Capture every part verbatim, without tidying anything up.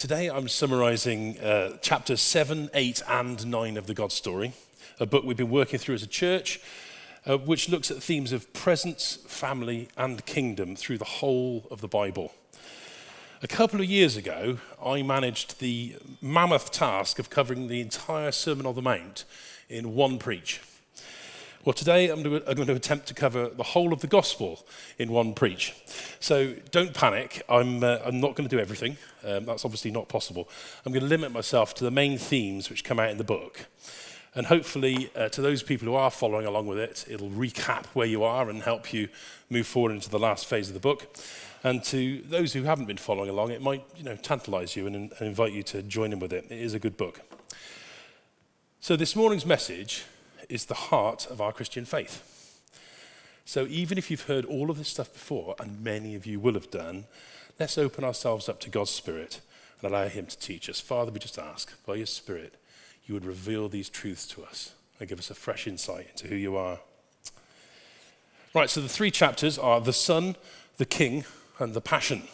Today I'm summarising uh, chapters seven, eight and nine of the God Story, a book we've been working through as a church, uh, which looks at themes of presence, family and kingdom through the whole of the Bible. A couple of years ago, I managed the mammoth task of covering the entire Sermon on the Mount in one preach. Well, today I'm going to attempt to cover the whole of the gospel in one preach. So don't panic, I'm, uh, I'm not going to do everything. Um, that's obviously not possible. I'm going to limit myself to the main themes which come out in the book. And hopefully, uh, to those people who are following along with it, it'll recap where you are and help you move forward into the last phase of the book. And to those who haven't been following along, it might, you know, tantalize you and, and invite you to join in with it. It is a good book. So this morning's message is the heart of our Christian faith. So even if you've heard all of this stuff before, and many of you will have done, let's open ourselves up to God's Spirit and allow him to teach us. Father, we just ask, by your Spirit, you would reveal these truths to us and give us a fresh insight into who you are. Right, so the three chapters are the Son, the King, and the Passion.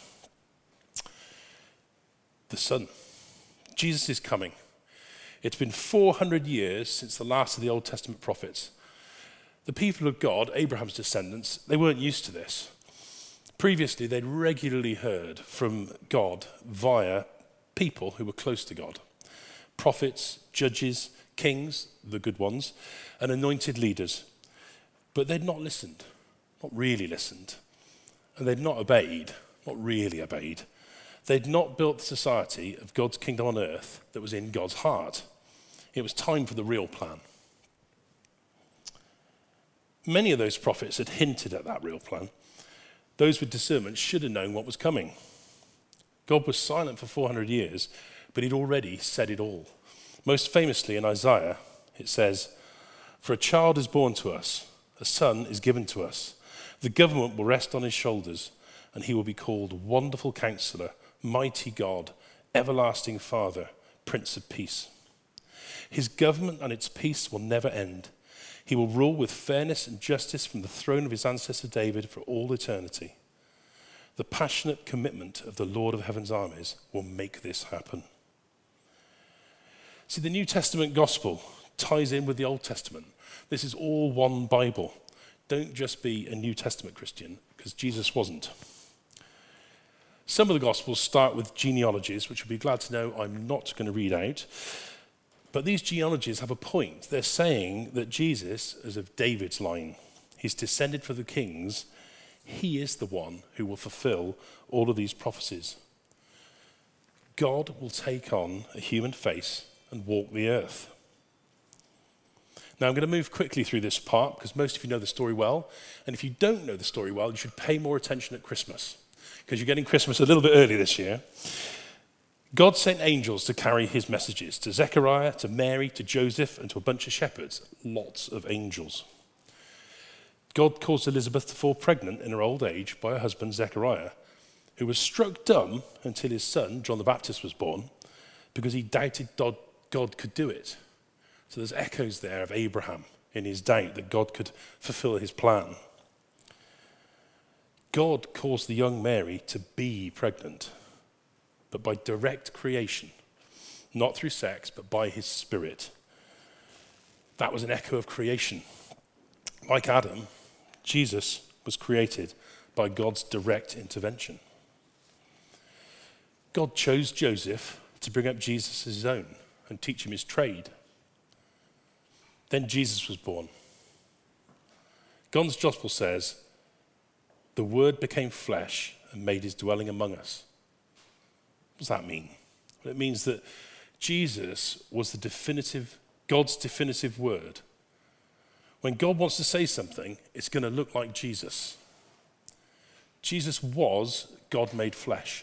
The Son. Jesus is coming. It's been four hundred years since the last of the Old Testament prophets. The people of God, Abraham's descendants, they weren't used to this. Previously, they'd regularly heard from God via people who were close to God. Prophets, judges, kings, the good ones, and anointed leaders. But they'd not listened, not really listened. And they'd not obeyed, not really obeyed. They'd not built the society of God's kingdom on earth that was in God's heart. It was time for the real plan. Many of those prophets had hinted at that real plan. Those with discernment should have known what was coming. God was silent for four hundred years, but he'd already said it all. Most famously in Isaiah, it says, "For a child is born to us, a son is given to us. The government will rest on his shoulders, and he will be called Wonderful Counselor, Mighty God, Everlasting Father, Prince of Peace. His government and its peace will never end. He will rule with fairness and justice from the throne of his ancestor David for all eternity. The passionate commitment of the Lord of Heaven's armies will make this happen." See, the New Testament gospel ties in with the Old Testament. This is all one Bible. Don't just be a New Testament Christian, because Jesus wasn't. Some of the Gospels start with genealogies, which you'll be glad to know I'm not going to read out. But these genealogies have a point. They're saying that Jesus is of David's line. He's descended from the kings. He is the one who will fulfill all of these prophecies. God will take on a human face and walk the earth. Now, I'm going to move quickly through this part because most of you know the story well. And if you don't know the story well, you should pay more attention at Christmas, because you're getting Christmas a little bit early this year. God sent angels to carry his messages to Zechariah, to Mary, to Joseph, and to a bunch of shepherds. Lots of angels. God caused Elizabeth to fall pregnant in her old age by her husband Zechariah, who was struck dumb until his son, John the Baptist, was born, because he doubted God could do it. So there's echoes there of Abraham in his doubt that God could fulfill his plan. God caused the young Mary to be pregnant, but by direct creation, not through sex, but by his Spirit. That was an echo of creation. Like Adam, Jesus was created by God's direct intervention. God chose Joseph to bring up Jesus as his own and teach him his trade. Then Jesus was born. God's gospel says, "The Word became flesh and made his dwelling among us." What does that mean? Well, it means that Jesus was the definitive, God's definitive word. When God wants to say something, it's going to look like Jesus. Jesus was God made flesh.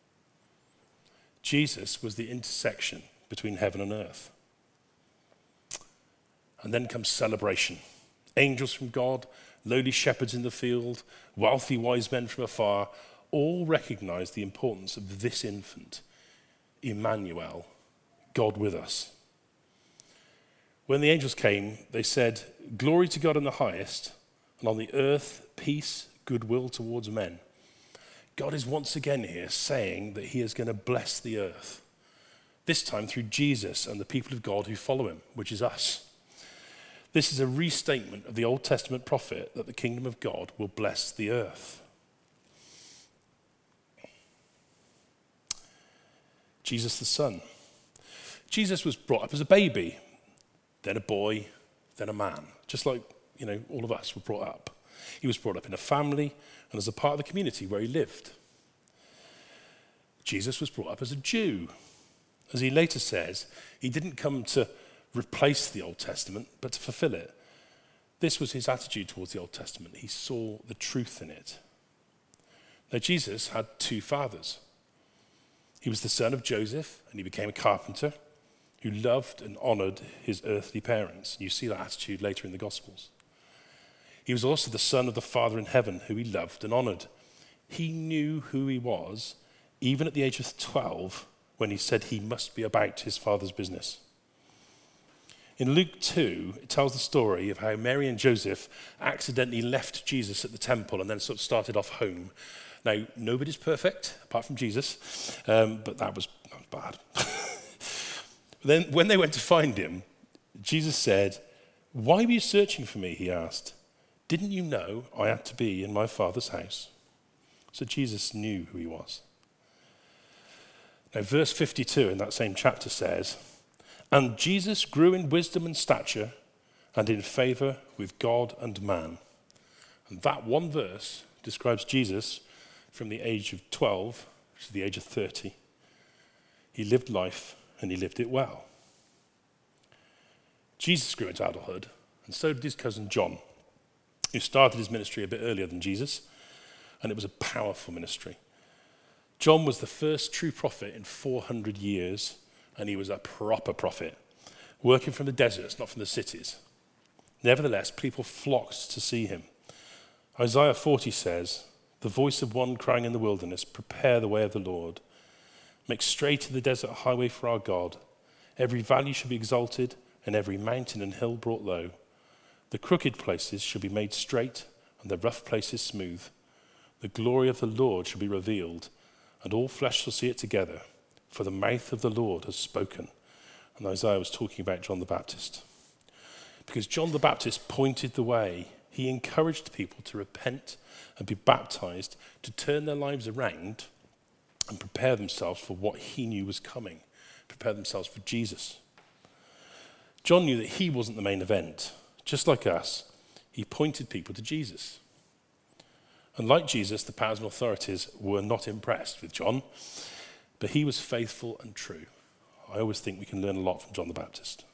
Jesus was the intersection between heaven and earth. And then comes celebration. Angels from God, lowly shepherds in the field, wealthy wise men from afar, all recognize the importance of this infant, Emmanuel, God with us. When the angels came, they said, "Glory to God in the highest, and on the earth peace, goodwill towards men." God is once again here saying that he is going to bless the earth, this time through Jesus and the people of God who follow him, which is us. This is a restatement of the Old Testament prophet that the kingdom of God will bless the earth. Jesus the Son. Jesus was brought up as a baby, then a boy, then a man, just like, you know, all of us were brought up. He was brought up in a family and as a part of the community where he lived. Jesus was brought up as a Jew. As he later says, he didn't come to replace the Old Testament, but to fulfill it. This was his attitude towards the Old Testament. He saw the truth in it. Now, Jesus had two fathers. He was the son of Joseph, and he became a carpenter who loved and honored his earthly parents. You see that attitude later in the Gospels. He was also the son of the Father in heaven, who he loved and honored. He knew who he was, even at the age of twelve, when he said he must be about his father's business. In Luke two, it tells the story of how Mary and Joseph accidentally left Jesus at the temple and then sort of started off home. Now, nobody's perfect, apart from Jesus, um, but that was, that was bad. Then, when they went to find him, Jesus said, "Why were you searching for me?" he asked. "Didn't you know I had to be in my Father's house?" So Jesus knew who he was. Now, verse fifty-two in that same chapter says, "And Jesus grew in wisdom and stature and in favor with God and man." And that one verse describes Jesus from the age of twelve to the age of thirty. He lived life and he lived it well. Jesus grew into adulthood, and so did his cousin John, who started his ministry a bit earlier than Jesus, and it was a powerful ministry. John was the first true prophet in four hundred years, and he was a proper prophet, working from the deserts, not from the cities. Nevertheless, people flocked to see him. Isaiah forty says, "The voice of one crying in the wilderness, prepare the way of the Lord. Make straight in the desert a highway for our God. Every valley shall be exalted, and every mountain and hill brought low. The crooked places shall be made straight, and the rough places smooth. The glory of the Lord shall be revealed, and all flesh shall see it together, for the mouth of the Lord has spoken." And Isaiah was talking about John the Baptist. Because John the Baptist pointed the way. He encouraged people to repent and be baptized, to turn their lives around and prepare themselves for what he knew was coming, prepare themselves for Jesus. John knew that he wasn't the main event. Just like us, he pointed people to Jesus. And like Jesus, the powers and authorities were not impressed with John, but he was faithful and true. I always think we can learn a lot from John the Baptist.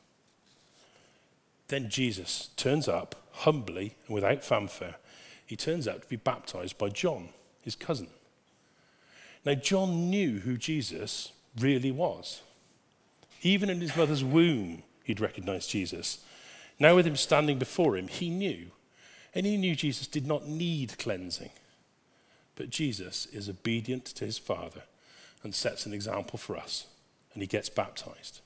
Then Jesus turns up humbly and without fanfare. He turns out to be baptized by John, his cousin. Now, John knew who Jesus really was. Even in his mother's womb, he'd recognized Jesus. Now, with him standing before him, he knew. And he knew Jesus did not need cleansing. But Jesus is obedient to his Father and sets an example for us. And he gets baptized.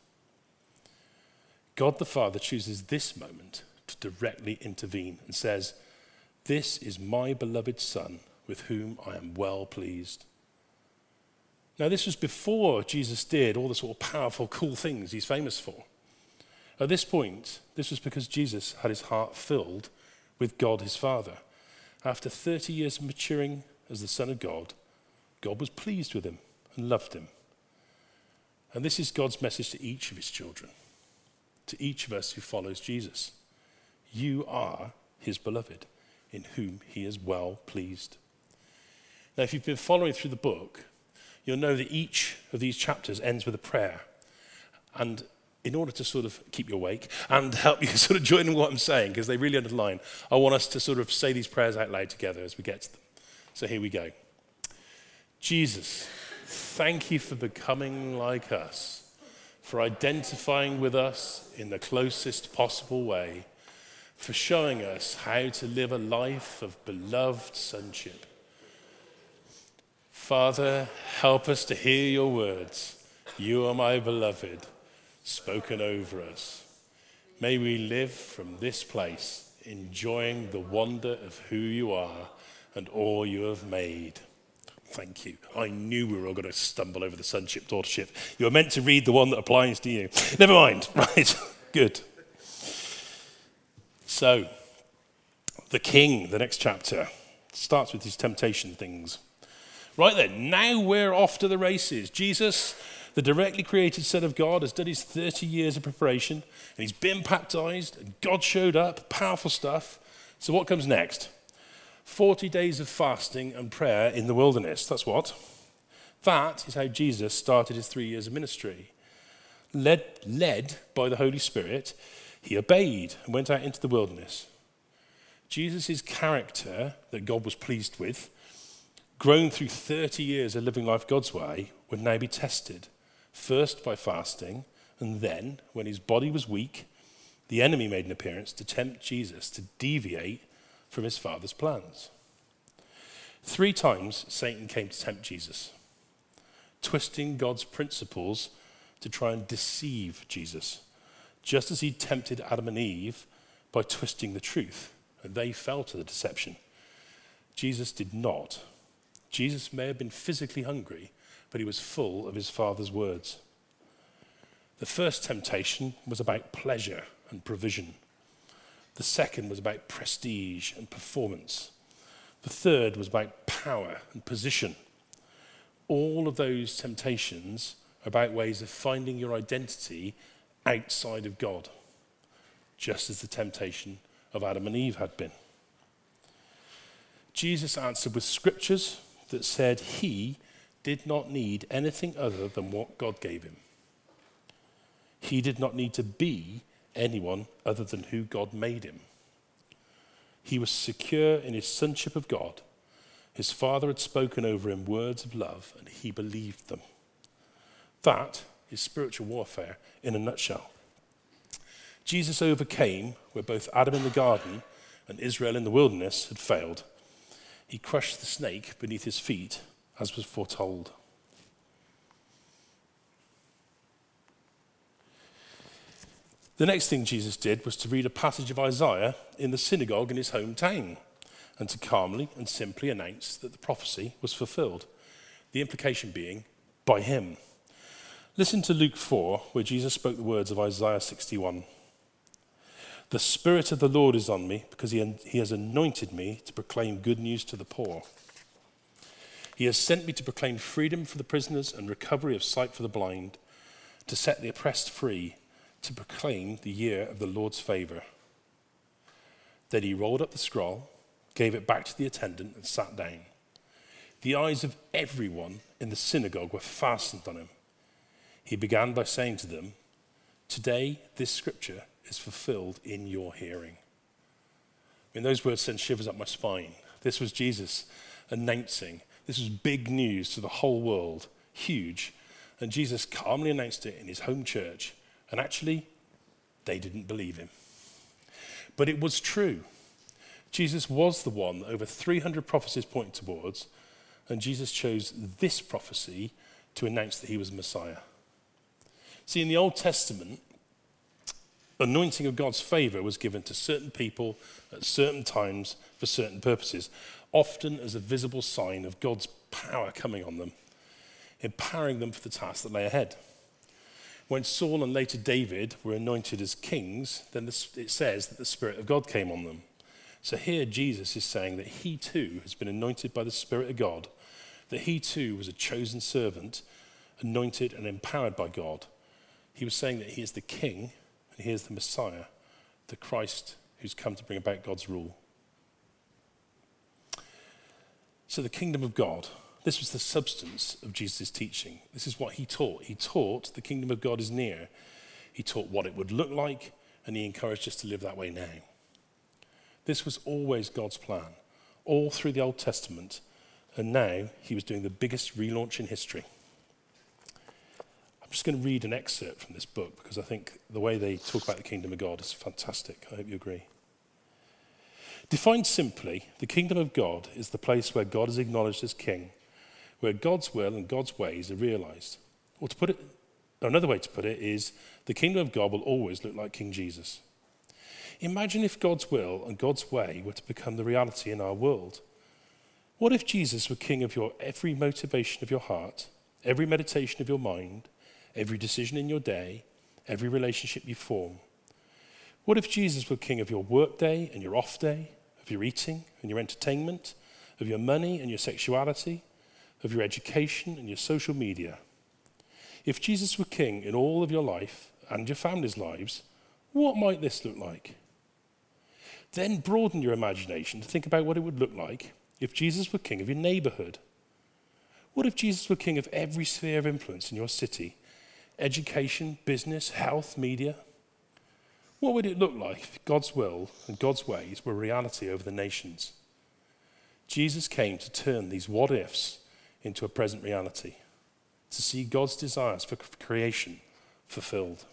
God the Father chooses this moment to directly intervene and says, "This is my beloved Son, with whom I am well pleased." Now, this was before Jesus did all the sort of powerful, cool things he's famous for. At this point, this was because Jesus had his heart filled with God his Father. After thirty years of maturing as the Son of God, God was pleased with him and loved him. And this is God's message to each of his children, to each of us who follows Jesus. You are his beloved, in whom he is well pleased. Now, if you've been following through the book, you'll know that each of these chapters ends with a prayer. And in order to sort of keep you awake and help you sort of join in what I'm saying, because they really underline, I want us to sort of say these prayers out loud together as we get to them. So here we go. Jesus, thank you for becoming like us, for identifying with us in the closest possible way, for showing us how to live a life of beloved sonship. Father, help us to hear your words. You are my beloved, spoken over us. May we live from this place, enjoying the wonder of who you are and all you have made. Thank you. I knew we were all going to stumble over the sonship, daughtership. You were meant to read the one that applies to you. Never mind. Right. Good. So, the king, the next chapter, starts with his temptation things. Right then, now we're off to the races. Jesus, the directly created Son of God, has done his thirty years of preparation, and he's been baptized, and God showed up, powerful stuff. So what comes next? forty days of fasting and prayer in the wilderness. That's what? That is how Jesus started his three years of ministry. Led, led by the Holy Spirit, he obeyed and went out into the wilderness. Jesus' character that God was pleased with, grown through thirty years of living life God's way, would now be tested, first by fasting, and then, when his body was weak, the enemy made an appearance to tempt Jesus to deviate from his Father's plans. Three times Satan came to tempt Jesus, twisting God's principles to try and deceive Jesus, just as he tempted Adam and Eve by twisting the truth, and they fell to the deception. Jesus did not. Jesus may have been physically hungry, but he was full of his Father's words. The first temptation was about pleasure and provision. The second was about prestige and performance. The third was about power and position. All of those temptations are about ways of finding your identity outside of God, just as the temptation of Adam and Eve had been. Jesus answered with scriptures that said he did not need anything other than what God gave him. He did not need to be anyone other than who God made him. He was secure in his sonship of God. His Father had spoken over him words of love, and he believed them. That is spiritual warfare in a nutshell. Jesus overcame where both Adam in the garden and Israel in the wilderness had failed. He crushed the snake beneath his feet, as was foretold. The next thing Jesus did was to read a passage of Isaiah in the synagogue in his hometown and to calmly and simply announce that the prophecy was fulfilled, the implication being, by him. Listen to Luke four, where Jesus spoke the words of Isaiah sixty-one. The Spirit of the Lord is on me because he, he has anointed me to proclaim good news to the poor. He has sent me to proclaim freedom for the prisoners and recovery of sight for the blind, to set the oppressed free, to proclaim the year of the Lord's favor. Then he rolled up the scroll, gave it back to the attendant, and sat down. The eyes of everyone in the synagogue were fastened on him. He began by saying to them, "Today this scripture is fulfilled in your hearing." I mean, those words send shivers up my spine. This was Jesus announcing. This was big news to the whole world, huge. And Jesus calmly announced it in his home church. And actually, they didn't believe him. But it was true. Jesus was the one that over three hundred prophecies pointed towards, and Jesus chose this prophecy to announce that he was Messiah. See, in the Old Testament, anointing of God's favor was given to certain people at certain times for certain purposes, often as a visible sign of God's power coming on them, empowering them for the task that lay ahead. When Saul and later David were anointed as kings, then it says that the Spirit of God came on them. So here Jesus is saying that he too has been anointed by the Spirit of God, that he too was a chosen servant, anointed and empowered by God. He was saying that he is the king and he is the Messiah, the Christ who's come to bring about God's rule. So the kingdom of God, this was the substance of Jesus' teaching. This is what he taught. He taught the kingdom of God is near. He taught what it would look like, and he encouraged us to live that way now. This was always God's plan, all through the Old Testament, and now he was doing the biggest relaunch in history. I'm just going to read an excerpt from this book because I think the way they talk about the kingdom of God is fantastic. I hope you agree. Defined simply, the kingdom of God is the place where God is acknowledged as king, where God's will and God's ways are realized. Or to put it, another way to put it is, the kingdom of God will always look like King Jesus. Imagine if God's will and God's way were to become the reality in our world. What if Jesus were king of your every motivation of your heart, every meditation of your mind, every decision in your day, every relationship you form? What if Jesus were king of your work day and your off day, of your eating and your entertainment, of your money and your sexuality, of your education and your social media? If Jesus were king in all of your life and your family's lives, what might this look like? Then broaden your imagination to think about what it would look like if Jesus were king of your neighborhood. What if Jesus were king of every sphere of influence in your city? Education, business, health, media? What would it look like if God's will and God's ways were reality over the nations? Jesus came to turn these what-ifs into a present reality, to see God's desires for creation fulfilled.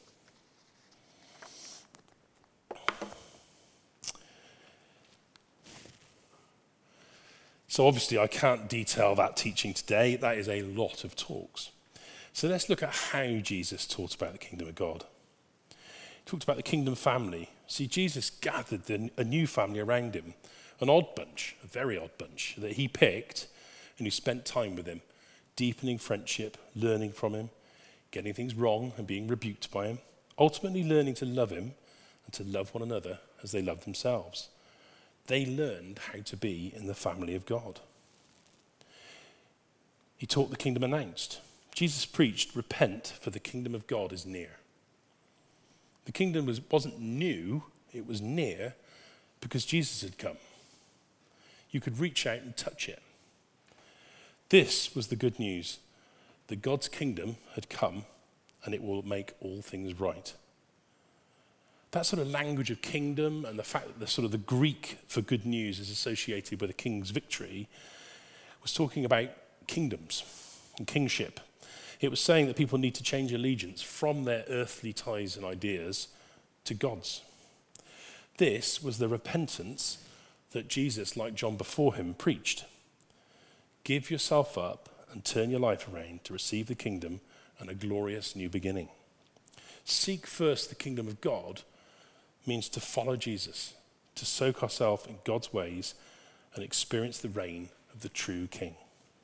So obviously I can't detail that teaching today. That is a lot of talks. So let's look at how Jesus taught about the kingdom of God. He talked about the kingdom family. See, Jesus gathered a new family around him, an odd bunch, a very odd bunch, that he picked and who spent time with him, deepening friendship, learning from him, getting things wrong and being rebuked by him, ultimately learning to love him and to love one another as they love themselves. They learned how to be in the family of God. He taught the kingdom announced. Jesus preached, repent, for the kingdom of God is near. The kingdom was, wasn't new, it was near because Jesus had come. You could reach out and touch it. This was the good news, that God's kingdom had come and it will make all things right. That sort of language of kingdom and the fact that the sort of the Greek for good news is associated with a king's victory was talking about kingdoms and kingship. It was saying that people need to change allegiance from their earthly ties and ideas to God's. This was the repentance that Jesus, like John before him, preached. Give yourself up and turn your life around to receive the kingdom and a glorious new beginning. Seek first the kingdom of God means to follow Jesus, to soak ourselves in God's ways and experience the reign of the true King.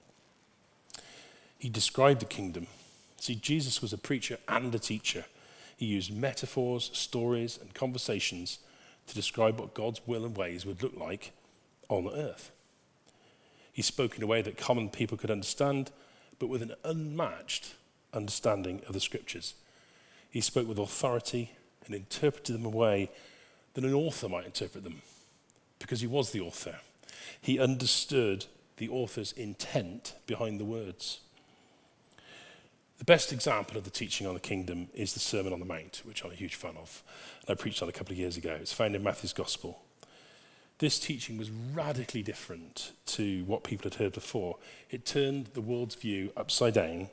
He described the kingdom. See, Jesus was a preacher and a teacher. He used metaphors, stories, and conversations to describe what God's will and ways would look like on the earth. He spoke in a way that common people could understand, but with an unmatched understanding of the scriptures. He spoke with authority and interpreted them in a way that an author might interpret them, because he was the author. He understood the author's intent behind the words. The best example of the teaching on the kingdom is the Sermon on the Mount, which I'm a huge fan of. And I preached on a couple of years ago. It's found in Matthew's Gospel. This teaching was radically different to what people had heard before. It turned the world's view upside down.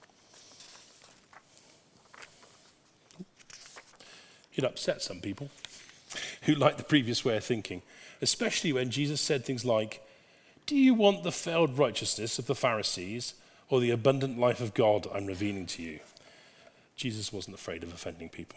It upset some people who liked the previous way of thinking, especially when Jesus said things like, do you want the failed righteousness of the Pharisees or the abundant life of God I'm revealing to you? Jesus wasn't afraid of offending people.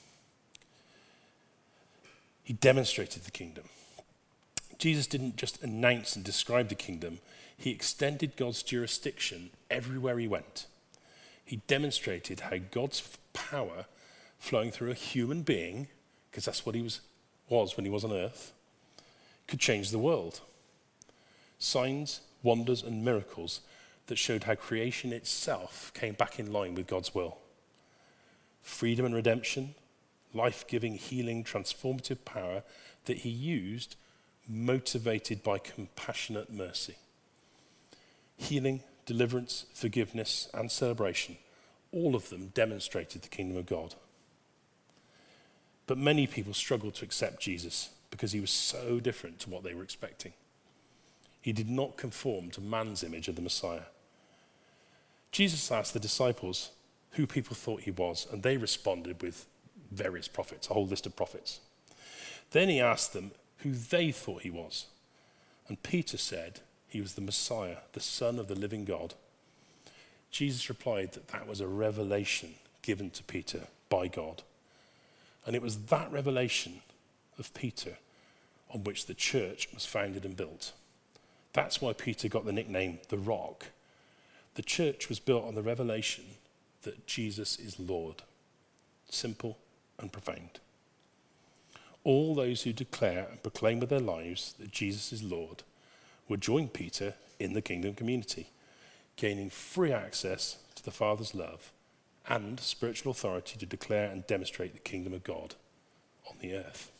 He demonstrated the kingdom. Jesus didn't just announce and describe the kingdom, he extended God's jurisdiction everywhere he went. He demonstrated how God's power flowing through a human being, because that's what he was, was when he was on earth, could change the world. Signs, wonders, and miracles that showed how creation itself came back in line with God's will. Freedom and redemption, life-giving, healing, transformative power that he used, motivated by compassionate mercy. Healing, deliverance, forgiveness, and celebration, all of them demonstrated the kingdom of God. But many people struggled to accept Jesus because he was so different to what they were expecting. He did not conform to man's image of the Messiah. Jesus asked the disciples who people thought he was, and they responded with various prophets, a whole list of prophets. Then he asked them who they thought he was. And Peter said he was the Messiah, the Son of the living God. Jesus replied that that was a revelation given to Peter by God. And it was that revelation of Peter on which the church was founded and built. That's why Peter got the nickname the Rock. The church was built on the revelation that Jesus is Lord. Simple and profound. All those who declare and proclaim with their lives that Jesus is Lord will join Peter in the kingdom community, gaining free access to the Father's love and spiritual authority to declare and demonstrate the kingdom of God on the earth.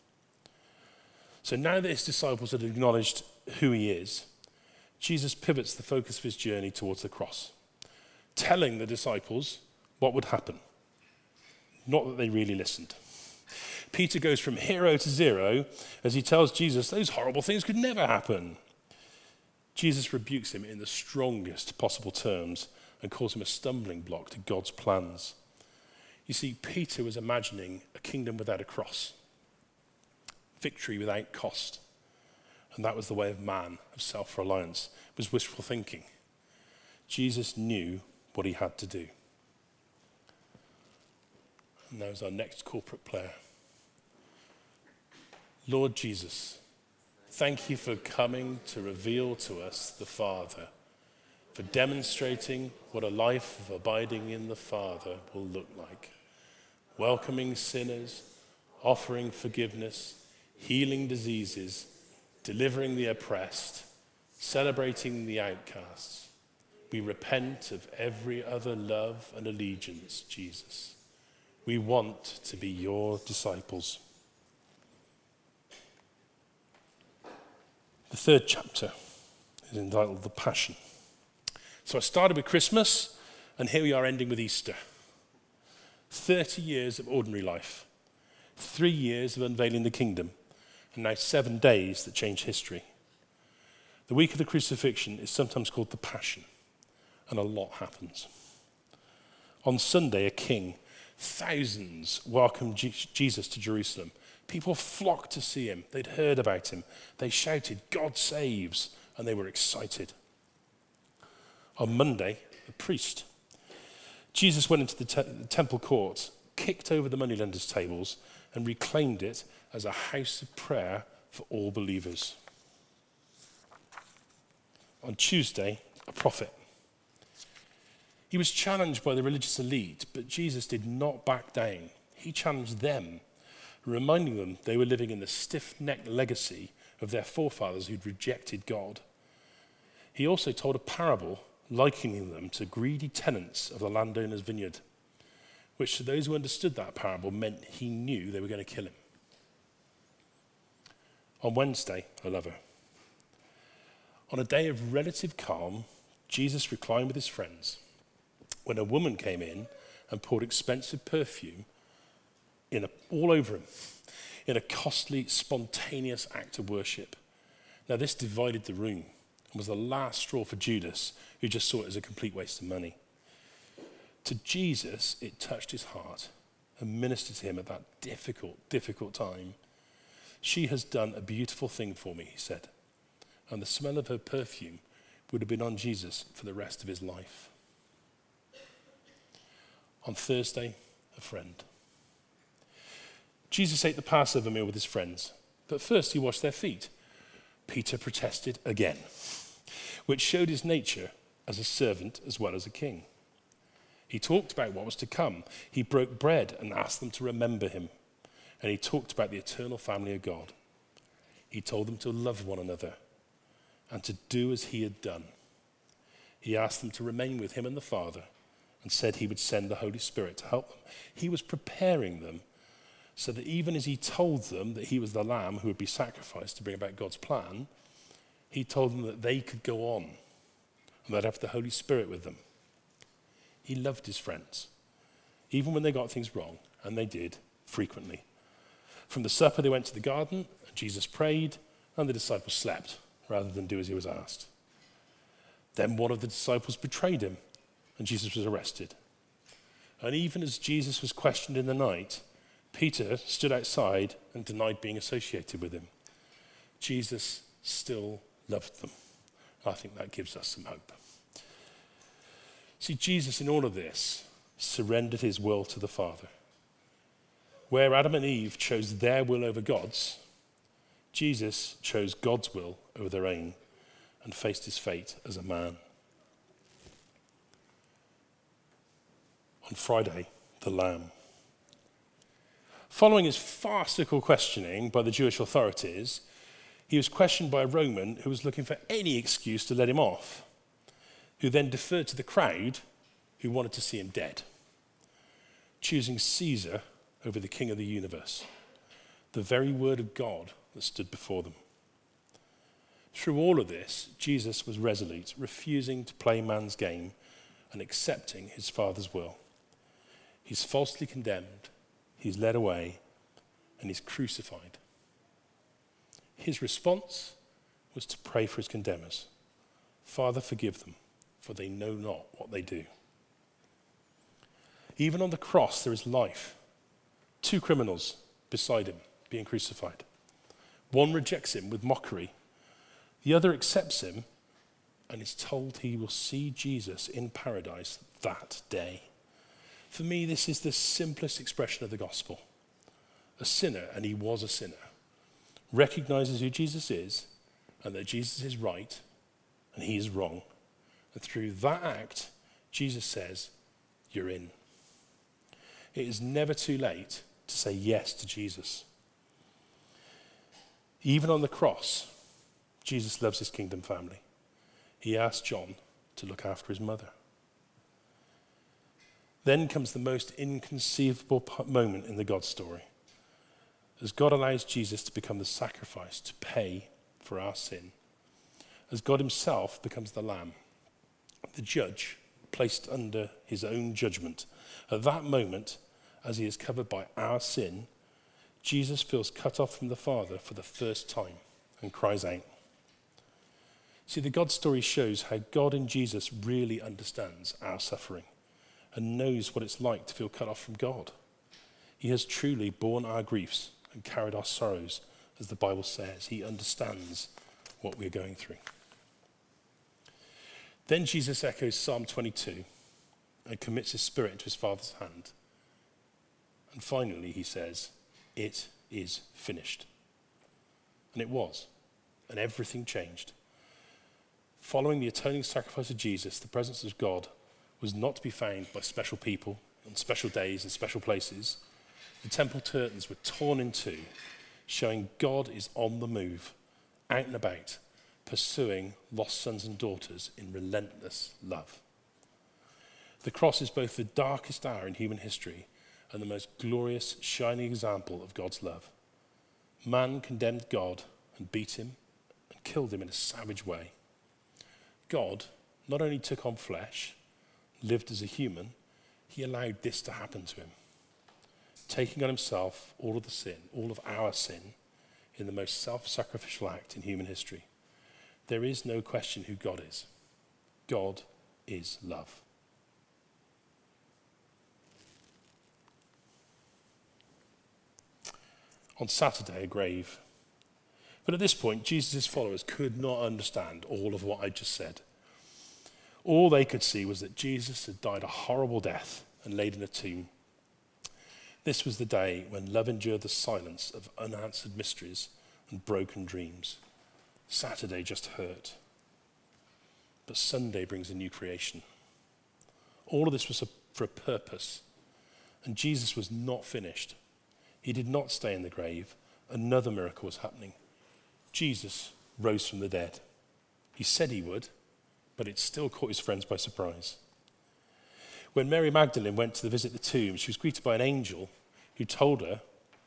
So now that his disciples had acknowledged who he is, Jesus pivots the focus of his journey towards the cross, telling the disciples what would happen. Not that they really listened. Peter goes from hero to zero as he tells Jesus those horrible things could never happen. Jesus rebukes him in the strongest possible terms and calls him a stumbling block to God's plans. You see, Peter was imagining a kingdom without a cross, victory without cost. And that was the way of man, of self-reliance. It was wishful thinking. Jesus knew what he had to do. And there's our next corporate prayer. Lord Jesus, thank you for coming to reveal to us the Father, for demonstrating what a life of abiding in the Father will look like. Welcoming sinners, offering forgiveness, healing diseases, delivering the oppressed, celebrating the outcasts. We repent of every other love and allegiance, Jesus. We want to be your disciples. The third chapter is entitled The Passion. So I started with Christmas, and here we are ending with Easter. thirty years of ordinary life, three years of unveiling the kingdom, and now seven days that change history. The week of the crucifixion is sometimes called the Passion, and a lot happens. On Sunday, a king, thousands welcomed Jesus to Jerusalem. People flocked to see him. They'd heard about him. They shouted, "God saves," and they were excited. On Monday, a priest. Jesus went into the, te- the temple courts, kicked over the moneylenders' tables, and reclaimed it as a house of prayer for all believers. On Tuesday, a prophet. He was challenged by the religious elite, but Jesus did not back down. He challenged them, reminding them they were living in the stiff-necked legacy of their forefathers who'd rejected God. He also told a parable likening them to greedy tenants of the landowner's vineyard, which to those who understood that parable meant he knew they were going to kill him. On Wednesday, a lover. On a day of relative calm, Jesus reclined with his friends when a woman came in and poured expensive perfume in a, all over him in a costly, spontaneous act of worship. Now, this divided the room and was the last straw for Judas, who just saw it as a complete waste of money. To Jesus, it touched his heart and ministered to him at that difficult, difficult time. "She has done a beautiful thing for me," he said. And the smell of her perfume would have been on Jesus for the rest of his life. On Thursday, a friend. Jesus ate the Passover meal with his friends, but first he washed their feet. Peter protested again, which showed his nature as a servant as well as a king. He talked about what was to come. He broke bread and asked them to remember him. And he talked about the eternal family of God. He told them to love one another and to do as he had done. He asked them to remain with him and the Father and said he would send the Holy Spirit to help them. He was preparing them so that even as he told them that he was the lamb who would be sacrificed to bring about God's plan, he told them that they could go on and they'd have the Holy Spirit with them. He loved his friends, even when they got things wrong, and they did frequently. From the supper, they went to the garden, and Jesus prayed, and the disciples slept rather than do as he was asked. Then one of the disciples betrayed him, and Jesus was arrested. And even as Jesus was questioned in the night, Peter stood outside and denied being associated with him. Jesus still loved them. I think that gives us some hope. See, Jesus in all of this surrendered his will to the Father. Where Adam and Eve chose their will over God's, Jesus chose God's will over their own. and faced his fate as a man. On Friday, the Lamb. Following his farcical questioning by the Jewish authorities, he was questioned by a Roman who was looking for any excuse to let him off, who then deferred to the crowd who wanted to see him dead, choosing Caesar over the King of the universe, the very word of God that stood before them. Through all of this, Jesus was resolute, refusing to play man's game and accepting his Father's will. He's falsely condemned, he's led away, and he's crucified. His response was to pray for his condemners. Father, forgive them, for they know not what they do. Even on the cross, there is life. Two criminals beside him being crucified. One rejects him with mockery. The other accepts him and is told he will see Jesus in paradise that day. For me, this is the simplest expression of the gospel. A sinner, and he was a sinner, recognizes who Jesus is and that Jesus is right and he is wrong. And through that act, Jesus says, you're in. It is never too late to say yes to Jesus. Even on the cross, Jesus loves his kingdom family. He asked John to look after his mother. Then comes the most inconceivable moment in the God story, as God allows Jesus to become the sacrifice to pay for our sin, as God himself becomes the lamb, the judge placed under his own judgment. At that moment, as he is covered by our sin, Jesus feels cut off from the Father for the first time and cries out. See, the God story shows how God in Jesus really understands our suffering and knows what it's like to feel cut off from God. He has truly borne our griefs and carried our sorrows, as the Bible says. He understands what we're going through. Then Jesus echoes Psalm twenty-two and commits his spirit into his Father's hand. And finally he says, it is finished. And it was, and everything changed. Following the atoning sacrifice of Jesus, the presence of God was not to be found by special people on special days and special places. The temple curtains were torn in two, showing God is on the move, out and about, pursuing lost sons and daughters in relentless love. The cross is both the darkest hour in human history and the most glorious, shining example of God's love. Man condemned God and beat him and killed him in a savage way. God not only took on flesh, lived as a human, he allowed this to happen to him, taking on himself all of the sin, all of our sin, in the most self-sacrificial act in human history. There is no question who God is. God is love. On Saturday, a grave. But at this point, Jesus' followers could not understand all of what I just said. All they could see was that Jesus had died a horrible death and laid in a tomb. This was the day when love endured the silence of unanswered mysteries and broken dreams. Saturday just hurt. But Sunday brings a new creation. All of this was for a purpose. And Jesus was not finished. He did not stay in the grave. Another miracle was happening. Jesus rose from the dead. He said he would, but it still caught his friends by surprise. When Mary Magdalene went to visit the tomb, she was greeted by an angel who told her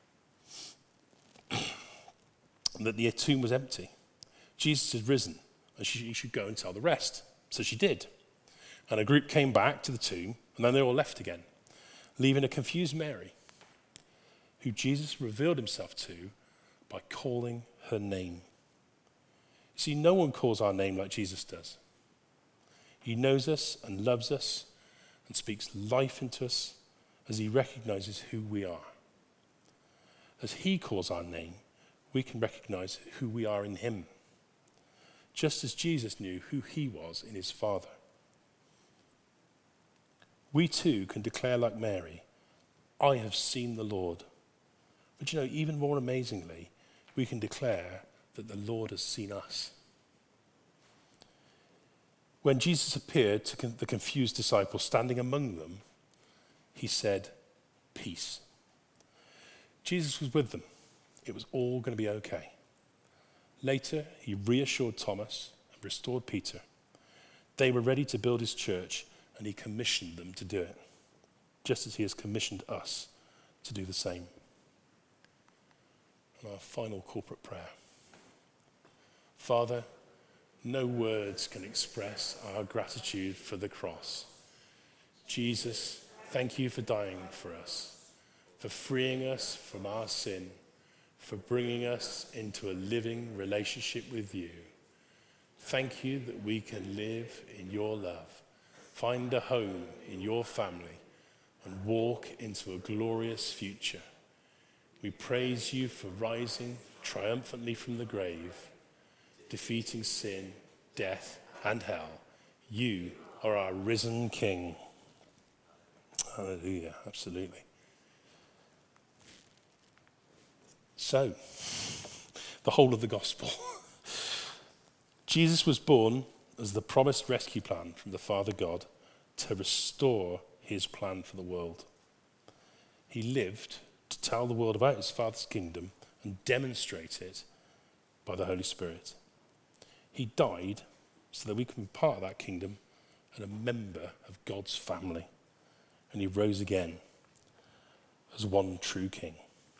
that the tomb was empty. Jesus had risen, and she should go and tell the rest. So she did. And a group came back to the tomb, and then they all left again, leaving a confused Mary, who Jesus revealed himself to by calling her name. You see, no one calls our name like Jesus does. He knows us and loves us and speaks life into us as he recognizes who we are. As he calls our name, we can recognize who we are in him, just as Jesus knew who he was in his Father. We too can declare like Mary, I have seen the Lord. But you know, even more amazingly, we can declare that the Lord has seen us. When Jesus appeared to con- the confused disciples standing among them, he said, "Peace." Jesus was with them. It was all going to be okay. Later, he reassured Thomas and restored Peter. They were ready to build his church, and he commissioned them to do it, just as he has commissioned us to do the same. And our final corporate prayer. Father, no words can express our gratitude for the cross. Jesus, thank you for dying for us, for freeing us from our sin, for bringing us into a living relationship with you. Thank you that we can live in your love, find a home in your family, and walk into a glorious future. We praise you for rising triumphantly from the grave, defeating sin, death, and hell. You are our risen King. Hallelujah, absolutely. So, the whole of the gospel. Jesus was born as the promised rescue plan from the Father God to restore his plan for the world. He lived to tell the world about his Father's kingdom and demonstrate it by the Holy Spirit. He died so that we can be part of that kingdom and a member of God's family. And he rose again as one true king.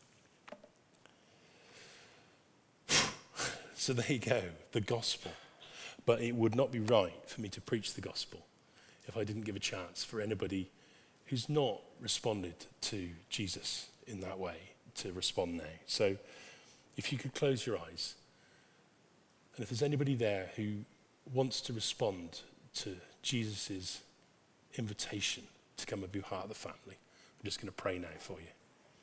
So there you go, the gospel. But it would not be right for me to preach the gospel if I didn't give a chance for anybody who's not responded to Jesus in that way to respond now. So if you could close your eyes, and if there's anybody there who wants to respond to Jesus' invitation to come and be part of the family, I'm just going to pray now for you.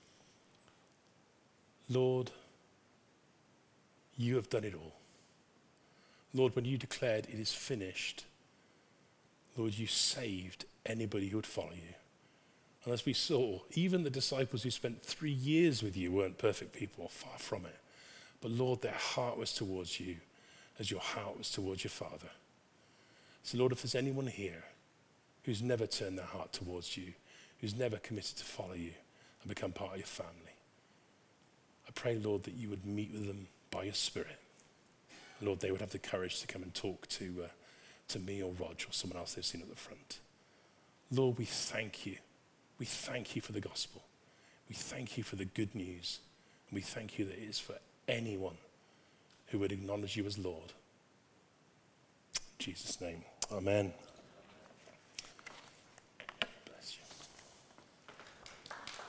Lord, you have done it all. Lord, when you declared it is finished, Lord, you saved anybody who would follow you. And as we saw, even the disciples who spent three years with you weren't perfect people, far from it. But Lord, their heart was towards you as your heart was towards your Father. So Lord, if there's anyone here who's never turned their heart towards you, who's never committed to follow you and become part of your family, I pray, Lord, that you would meet with them by your Spirit. Lord, they would have the courage to come and talk to uh, to me or Rog or someone else they've seen at the front. Lord, we thank you. We thank you for the gospel. We thank you for the good news. And we thank you that it is for anyone who would acknowledge you as Lord. In Jesus' name, amen.